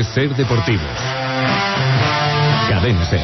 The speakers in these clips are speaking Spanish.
es Ser Deportivos. Cadena Ser.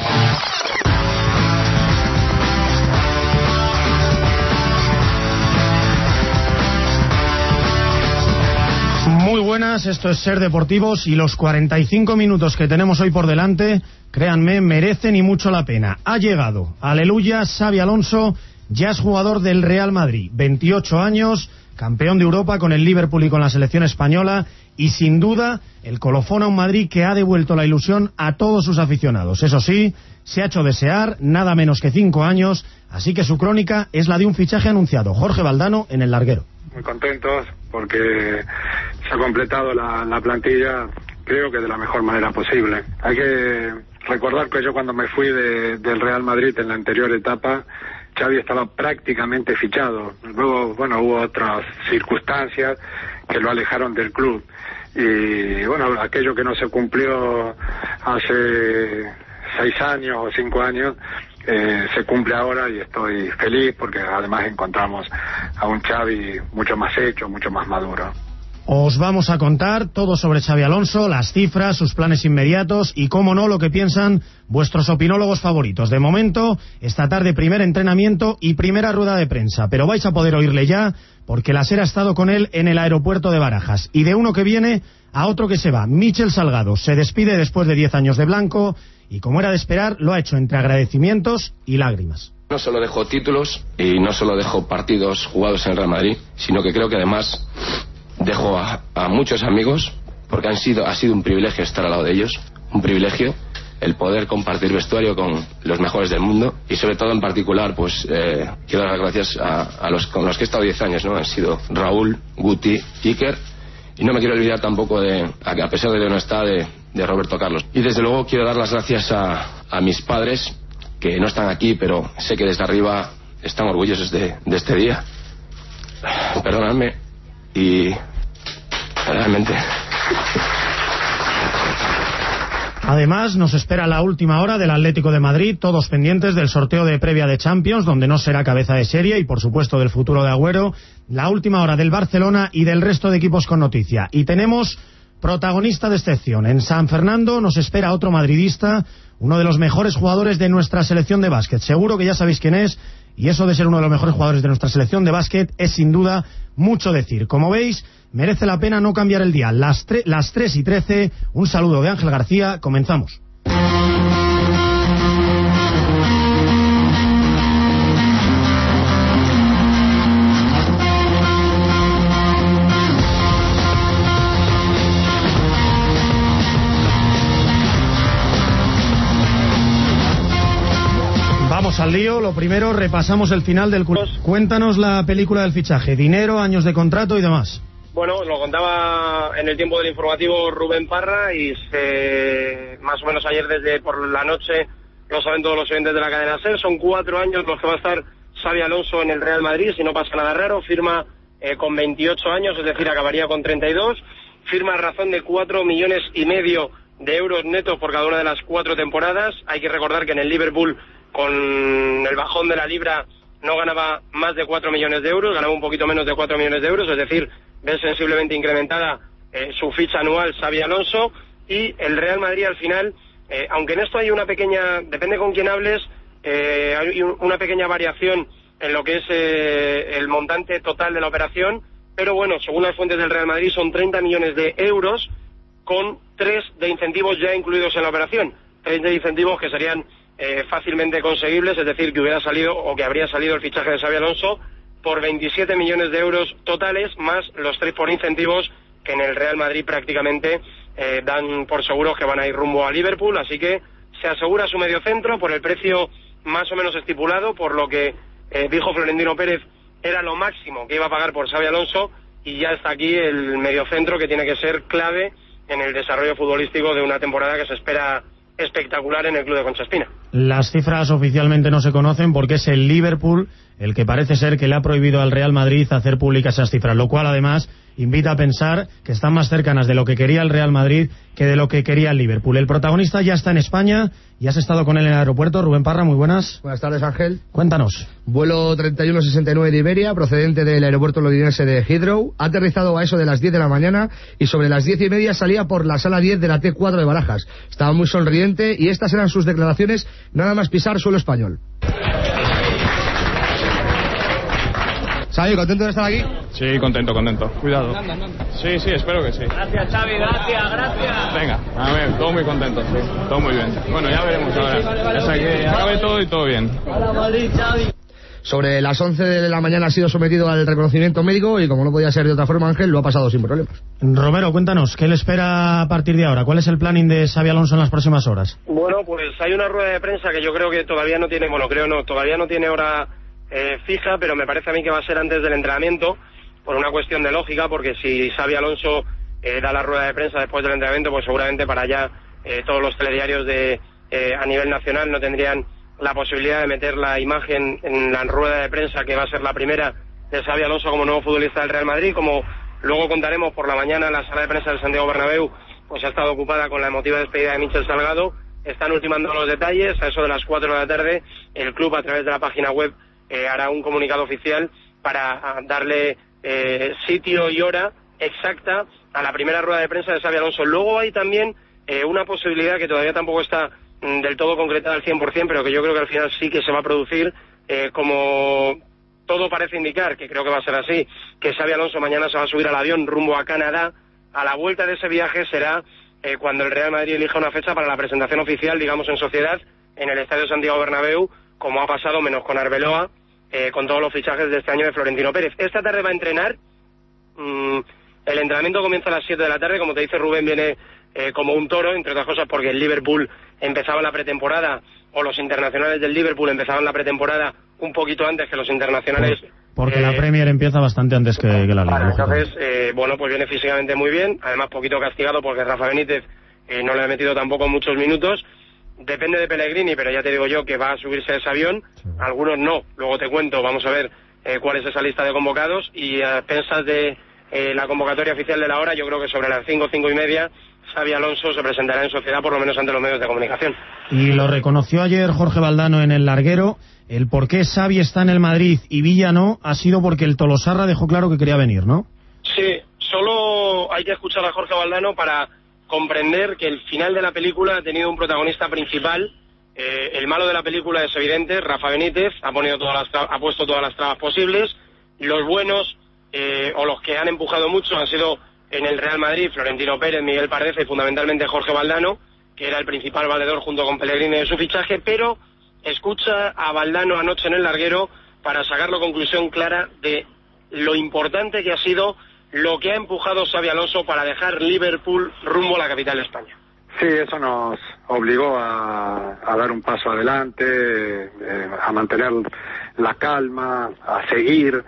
Muy buenas, esto es Ser Deportivos y los 45 minutos que tenemos hoy por delante, créanme, merecen y mucho la pena. Ha llegado, aleluya, Xabi Alonso, ya es jugador del Real Madrid, 28 años, campeón de Europa con el Liverpool y con la selección española y sin duda el colofón a un Madrid que ha devuelto la ilusión a todos sus aficionados. Eso sí, se ha hecho desear nada menos que 5 años, así que su crónica es la de un fichaje anunciado. Jorge Valdano en El Larguero. Muy contentos porque se ha completado la plantilla, creo que de la mejor manera posible. Hay que recordar que yo cuando me fui del Real Madrid en la anterior etapa, Xavi estaba prácticamente fichado. Luego, bueno, hubo otras circunstancias que lo alejaron del club. Y bueno, aquello que no se cumplió hace 6 años o 5 años, se cumple ahora y estoy feliz porque además encontramos a un Xavi mucho más hecho, mucho más maduro. Os vamos a contar todo sobre Xabi Alonso, las cifras, sus planes inmediatos y, cómo no, lo que piensan vuestros opinólogos favoritos. De momento, esta tarde, primer entrenamiento y primera rueda de prensa, pero vais a poder oírle ya porque la SER ha estado con él en el aeropuerto de Barajas. Y de uno que viene a otro que se va. Michel Salgado se despide después de 10 años de blanco y, como era de esperar, lo ha hecho entre agradecimientos y lágrimas. No solo dejo títulos y no solo dejo partidos jugados en el Real Madrid, sino que creo que además dejo a muchos amigos, porque ha sido un privilegio estar al lado de ellos, un privilegio el poder compartir vestuario con los mejores del mundo y sobre todo en particular pues quiero dar las gracias a los con los que he estado 10 años, ¿no? Han sido Raúl, Guti, Iker, y no me quiero olvidar tampoco a pesar de que no está, de Roberto Carlos. Y desde luego quiero dar las gracias a mis padres, que no están aquí, pero sé que desde arriba están orgullosos de este día. Perdonadme y realmente. Además, nos espera la última hora del Atlético de Madrid, todos pendientes del sorteo de previa de Champions, donde no será cabeza de serie, y por supuesto del futuro de Agüero, la última hora del Barcelona y del resto de equipos con noticia. Y tenemos protagonista de excepción. En San Fernando nos espera otro madridista, uno de los mejores jugadores de nuestra selección de básquet. Seguro que ya sabéis quién es, y eso de ser uno de los mejores jugadores de nuestra selección de básquet es sin duda mucho decir. Como veis, merece la pena no cambiar el día. Las 3:13, un saludo de Ángel García, comenzamos. Al lío, lo primero, repasamos el final del curso. Cuéntanos la película del fichaje, dinero, años de contrato y demás. Bueno, lo contaba en el tiempo del informativo Rubén Parra y más o menos ayer desde por la noche lo saben todos los oyentes de la cadena SER. Son 4 años los que va a estar Xabi Alonso en el Real Madrid, si no pasa nada raro. Firma con 28 años, es decir, acabaría con 32. Firma a razón de 4,5 millones de euros netos por cada una de las 4 temporadas. Hay que recordar que en el Liverpool, con el bajón de la libra, no ganaba más de 4 millones de euros, ganaba un poquito menos de 4 millones de euros, es decir, ve sensiblemente incrementada su ficha anual Xabi Alonso. Y el Real Madrid al final, aunque en esto hay una pequeña, depende con quién hables, hay una pequeña variación en lo que es el montante total de la operación, pero bueno, según las fuentes del Real Madrid son 30 millones de euros con 3 de incentivos ya incluidos en la operación, 3 de incentivos que serían fácilmente conseguibles, es decir, que hubiera salido o que habría salido el fichaje de Xabi Alonso por 27 millones de euros totales, más los 3 por incentivos que en el Real Madrid prácticamente dan por seguros que van a ir rumbo a Liverpool. Así que se asegura su mediocentro por el precio más o menos estipulado, por lo que dijo Florentino Pérez era lo máximo que iba a pagar por Xabi Alonso, y ya está aquí el mediocentro que tiene que ser clave en el desarrollo futbolístico de una temporada que se espera espectacular en el club de Concha Espina. Las cifras oficialmente no se conocen porque es el Liverpool el que parece ser que le ha prohibido al Real Madrid hacer públicas esas cifras, lo cual además invita a pensar que están más cercanas de lo que quería el Real Madrid que de lo que quería el Liverpool. El protagonista ya está en España y has estado con él en el aeropuerto. Rubén Parra, muy buenas. Buenas tardes, Ángel. Cuéntanos. Vuelo 3169 de Iberia, procedente del aeropuerto londinense de Heathrow. Ha aterrizado a eso de las 10 de la mañana y sobre las 10:30 salía por la sala 10 de la T4 de Barajas. Estaba muy sonriente y estas eran sus declaraciones nada más pisar suelo español. Xavi, ¿contento de estar aquí? Sí, contento. Cuidado. Sí, espero que sí. Gracias, Xavi, gracias. Venga, a ver, todo muy contento, sí. Todo muy bien. Bueno, ya veremos ahora. Hasta que acabe todo y todo bien. Hola, Madrid, Xavi. Sobre las 11 de la mañana ha sido sometido al reconocimiento médico y como no podía ser de otra forma, Ángel, lo ha pasado sin problemas. Romero, cuéntanos, ¿qué le espera a partir de ahora? ¿Cuál es el planning de Xabi Alonso en las próximas horas? Bueno, pues hay una rueda de prensa que yo creo que todavía no tiene, todavía no tiene hora fija, pero me parece a mí que va a ser antes del entrenamiento, por una cuestión de lógica, porque si Xabi Alonso da la rueda de prensa después del entrenamiento, pues seguramente para allá todos los telediarios a nivel nacional no tendrían la posibilidad de meter la imagen en la rueda de prensa que va a ser la primera de Xabi Alonso como nuevo futbolista del Real Madrid. Como luego contaremos por la mañana, la sala de prensa del Santiago Bernabéu pues ha estado ocupada con la emotiva despedida de Michel Salgado. Están ultimando los detalles. A eso de las 4 de la tarde el club, a través de la página web, hará un comunicado oficial para darle sitio y hora exacta a la primera rueda de prensa de Xabi Alonso. Luego hay también una posibilidad que todavía tampoco está del todo concretada al 100%, pero que yo creo que al final sí que se va a producir, como todo parece indicar, que creo que va a ser así, que Xabi Alonso mañana se va a subir al avión rumbo a Canadá. A la vuelta de ese viaje será cuando el Real Madrid elija una fecha para la presentación oficial, digamos en sociedad, en el Estadio Santiago Bernabéu, como ha pasado, menos con Arbeloa, con todos los fichajes de este año de Florentino Pérez. Esta tarde va a entrenar. El entrenamiento comienza a las 7 de la tarde, como te dice Rubén, viene como un toro, entre otras cosas porque el Liverpool empezaba la pretemporada, o los internacionales del Liverpool empezaban la pretemporada un poquito antes que los internacionales. Porque la Premier empieza bastante antes que la Liga. Entonces, pues viene físicamente muy bien, además poquito castigado porque Rafa Benítez no le ha metido tampoco muchos minutos. Depende de Pellegrini, pero ya te digo yo que va a subirse a ese avión, sí. Algunos no, luego te cuento, vamos a ver cuál es esa lista de convocados, y a pensas de la convocatoria oficial de la hora, yo creo que sobre las 5:30 Xabi Alonso se presentará en sociedad, por lo menos ante los medios de comunicación. Y lo reconoció ayer Jorge Valdano en el larguero. El por qué Xavi está en el Madrid y Villa no ha sido porque el Tolosarra dejó claro que quería venir, ¿no? Sí, solo hay que escuchar a Jorge Valdano para comprender que el final de la película ha tenido un protagonista principal. El malo de la película es evidente, Rafa Benítez ha puesto todas las trabas posibles. Los buenos, o los que han empujado mucho, han sido en el Real Madrid Florentino Pérez, Miguel Pardeza y fundamentalmente Jorge Valdano, que era el principal valedor junto con Pellegrini de su fichaje. Pero escucha a Valdano anoche en el larguero para sacar la conclusión clara de lo importante que ha sido lo que ha empujado Xabi Alonso para dejar Liverpool rumbo a la capital de España. Sí, eso nos obligó a dar un paso adelante, a mantener la calma, a seguir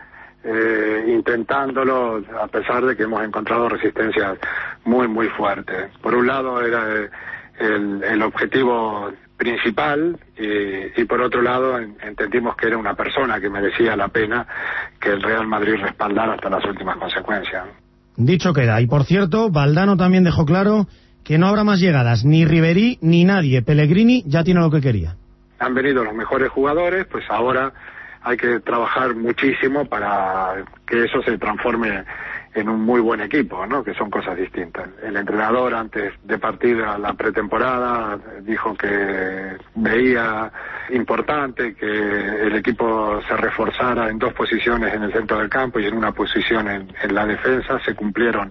intentándolo, a pesar de que hemos encontrado resistencias muy, muy fuertes. Por un lado era el objetivo principal y por otro lado entendimos que era una persona que merecía la pena que el Real Madrid respaldara hasta las últimas consecuencias. Dicho queda. Y por cierto, Valdano también dejó claro que no habrá más llegadas, ni Ribery ni nadie. Pellegrini ya tiene lo que quería. Han venido los mejores jugadores, pues ahora hay que trabajar muchísimo para que eso se transforme en un muy buen equipo, ¿no? Que son cosas distintas. El entrenador, antes de partir a la pretemporada, dijo que veía importante que el equipo se reforzara en 2 posiciones en el centro del campo y en una posición en la defensa. Se cumplieron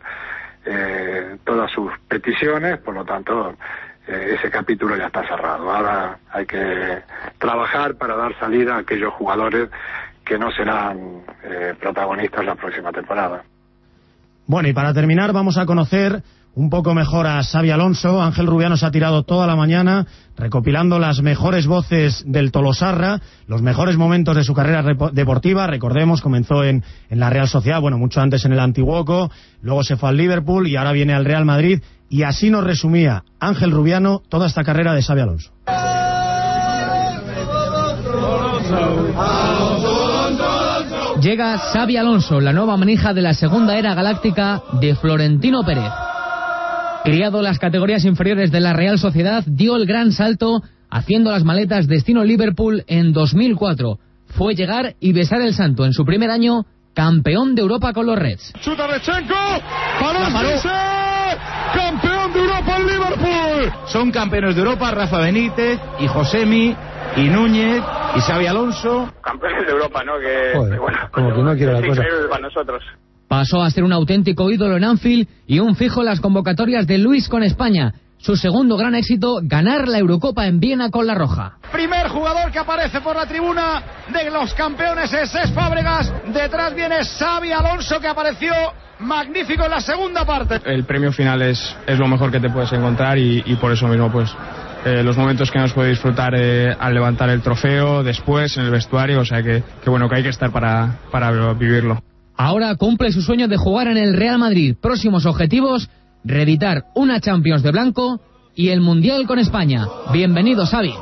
todas sus peticiones, por lo tanto ese capítulo ya está cerrado. Ahora hay que trabajar para dar salida a aquellos jugadores que no serán protagonistas la próxima temporada. Bueno, y para terminar vamos a conocer un poco mejor a Xabi Alonso. Ángel Rubiano se ha tirado toda la mañana recopilando las mejores voces del Tolosarra, los mejores momentos de su carrera deportiva. Recordemos, comenzó en la Real Sociedad, bueno, mucho antes en el Antiguoco, luego se fue al Liverpool y ahora viene al Real Madrid. Y así nos resumía Ángel Rubiano toda esta carrera de Xabi Alonso. Llega Xabi Alonso, la nueva manija de la segunda era galáctica de Florentino Pérez. Criado en las categorías inferiores de la Real Sociedad, dio el gran salto haciendo las maletas destino Liverpool en 2004. Fue llegar y besar el santo en su primer año, campeón de Europa con los Reds. Chuta Rechenko, campeón de Europa en Liverpool. Son campeones de Europa Rafa Benítez y Josemi y Núñez y Xabi Alonso. Campeones de Europa, ¿no? Que, joder, bueno, como que no quiero la cosa. Increíble para nosotros. Pasó a ser un auténtico ídolo en Anfield y un fijo en las convocatorias de Luis con España. Su segundo gran éxito, ganar la Eurocopa en Viena con la Roja. Primer jugador que aparece por la tribuna de los campeones es Cesc Fábregas. Detrás viene Xabi Alonso, que apareció magnífico en la segunda parte. El premio final es lo mejor que te puedes encontrar y por eso mismo pues los momentos que nos puede disfrutar al levantar el trofeo, después en el vestuario, o sea que bueno, que hay que estar para vivirlo. Ahora cumple su sueño de jugar en el Real Madrid. Próximos objetivos: reeditar una Champions de blanco y el Mundial con España. Bienvenido, Xavi.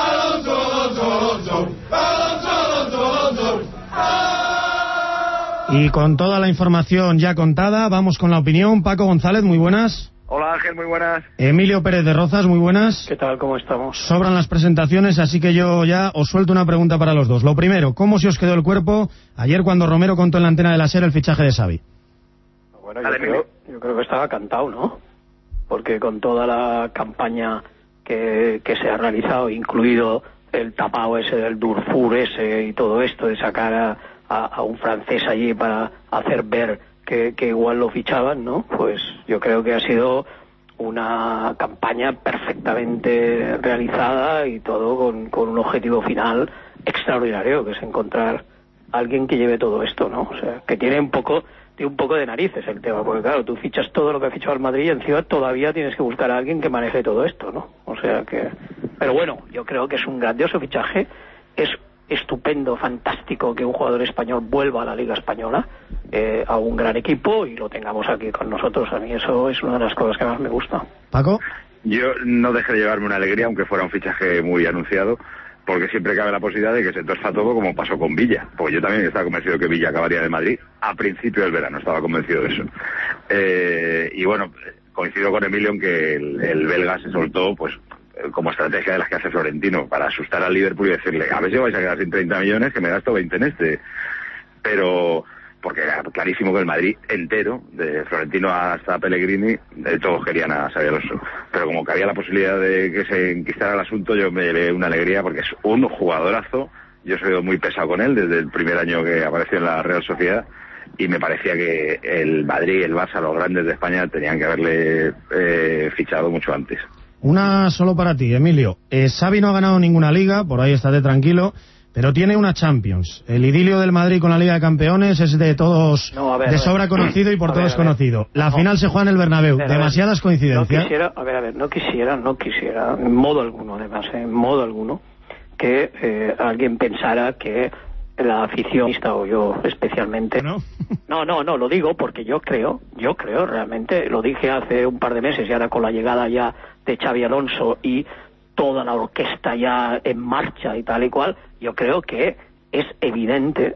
Y con toda la información ya contada, vamos con la opinión. Paco González, muy buenas. Hola Ángel, muy buenas. Emilio Pérez de Rozas, muy buenas. ¿Qué tal? ¿Cómo estamos? Sobran las presentaciones, así que yo ya os suelto una pregunta para los dos. Lo primero, ¿cómo se os quedó el cuerpo ayer cuando Romero contó en la antena de la SER el fichaje de Xavi? Bueno, yo creo que estaba cantado, ¿no? Porque con toda la campaña que se ha realizado, incluido el tapado ese del Durfour ese y todo esto, de sacar a un francés allí para hacer ver que igual lo fichaban, ¿no? Pues yo creo que ha sido una campaña perfectamente realizada y todo con un objetivo final extraordinario, que es encontrar a alguien que lleve todo esto, ¿no? O sea, que tiene un poco de narices el tema, porque claro, tú fichas todo lo que ha fichado el Madrid y encima todavía tienes que buscar a alguien que maneje todo esto, ¿no? O sea que... Pero bueno, yo creo que es un grandioso fichaje, es estupendo, fantástico que un jugador español vuelva a la Liga Española, a un gran equipo, y lo tengamos aquí con nosotros. A mí eso es una de las cosas que más me gusta. Paco. Yo no dejé de llevarme una alegría, aunque fuera un fichaje muy anunciado, porque siempre cabe la posibilidad de que se entorza todo como pasó con Villa, porque yo también estaba convencido que Villa acabaría de Madrid a principio del verano, estaba convencido de eso. Y bueno, coincido con Emilio en que el belga se soltó pues como estrategia de las que hace Florentino, para asustar al Liverpool y decirle, a ver si vais a quedar sin 30 millones, que me gasto 20 en este. Pero porque era clarísimo que el Madrid entero, de Florentino hasta Pellegrini, todos querían a Xabi Alonso. Pero como que había la posibilidad de que se enquistara el asunto, yo me llevé una alegría, porque es un jugadorazo. Yo soy muy pesado con él desde el primer año que apareció en la Real Sociedad, y me parecía que el Madrid y el Barça, los grandes de España, tenían que haberle fichado mucho antes. Una solo para ti, Emilio. Xavi no ha ganado ninguna liga, por ahí estate tranquilo, pero tiene una Champions. El idilio del Madrid con la Liga de Campeones es de todos, de sobra conocido y por todos conocido. La final se juega en el Bernabéu. Demasiadas coincidencias. No quisiera, en modo alguno, además, en modo alguno, que alguien pensara que la afición, o yo especialmente... No, lo digo porque yo creo realmente, lo dije hace un par de meses, y ahora con la llegada ya de Xabi Alonso y toda la orquesta ya en marcha y tal y cual, yo creo que es evidente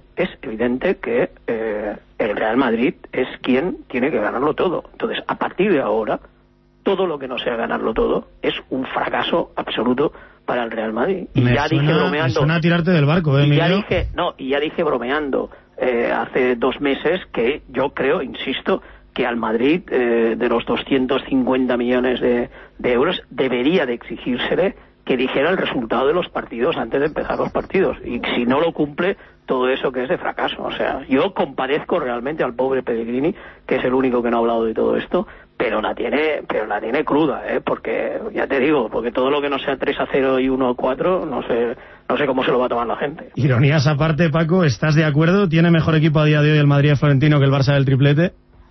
que el Real Madrid es quien tiene que ganarlo todo. Entonces, a partir de ahora, todo lo que no sea ganarlo todo es un fracaso absoluto para el Real Madrid. Y ya dije bromeando... Me suena a tirarte del barco, Emilio. Y ya dije bromeando hace 2 meses que yo creo, insisto, que al Madrid de los 250 millones de euros debería de exigírsele que dijera el resultado de los partidos antes de empezar los partidos, y si no lo cumple, todo eso que es de fracaso. O sea, yo compadezco realmente al pobre Pellegrini, que es el único que no ha hablado de todo esto, pero la tiene cruda, porque ya te digo, porque todo lo que no sea 3-0 y 1-4, no sé cómo se lo va a tomar la gente. Ironías aparte, Paco, ¿estás de acuerdo? ¿Tiene mejor equipo a día de hoy el Madrid de Florentino que el Barça del triplete?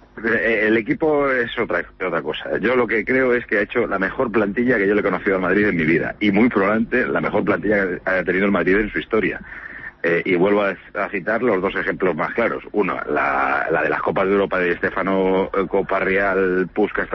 El equipo es otra cosa. Yo lo que creo es que ha hecho la mejor plantilla que yo le he conocido al Madrid en mi vida, y muy probablemente la mejor plantilla que haya tenido el Madrid en su historia. Y vuelvo a citar los 2 ejemplos más claros. Uno, la de las Copas de Europa de Stefano, Copa Real, Puskás,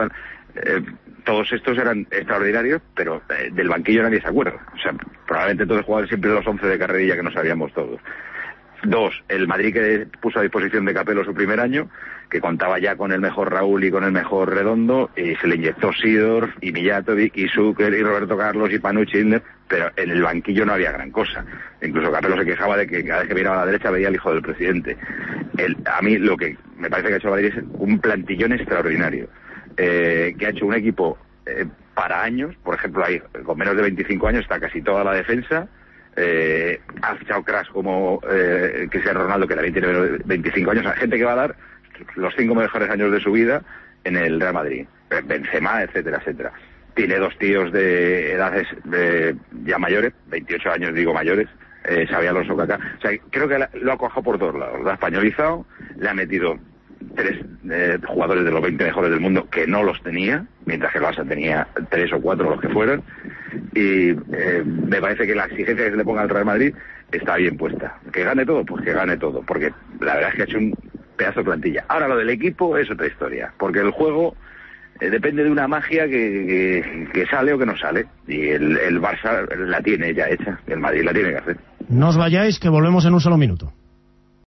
todos estos eran extraordinarios, pero del banquillo nadie se acuerda. O sea, probablemente todos jugaban siempre los 11 de carrerilla que no sabíamos todos. 2, el Madrid que puso a disposición de Capello su primer año, que contaba ya con el mejor Raúl y con el mejor Redondo, y se le inyectó Sidorf y Mijatovic y Zucker y Roberto Carlos y Panucci, pero en el banquillo no había gran cosa. Incluso Capello se quejaba de que cada vez que miraba a la derecha veía al hijo del presidente. A mí lo que me parece que ha hecho Madrid es un plantillón extraordinario, que ha hecho un equipo para años. Por ejemplo, ahí con menos de 25 años está casi toda la defensa. Ha fichado cracks como Cristiano Ronaldo, que también tiene 25 años, a gente que va a dar los 5 mejores años de su vida en el Real Madrid, Benzema, etcétera, etcétera. Tiene 2 tíos de edades ya mayores, 28 años digo mayores, Xabi Alonso, Kaká. O sea, creo que lo ha cojado por todos lados, lo ha españolizado, le ha metido 3 jugadores de los 20 mejores del mundo que no los tenía, mientras que el Barça tenía 3 o 4 los que fueran, y me parece que la exigencia que se le ponga al Real Madrid está bien puesta. Que gane todo, pues que gane todo, porque la verdad es que ha hecho un pedazo de plantilla. Ahora lo del equipo es otra historia, porque el juego depende de una magia que sale o que no sale, y el Barça la tiene ya hecha, el Madrid la tiene que hacer. No os vayáis, que volvemos en un solo minuto.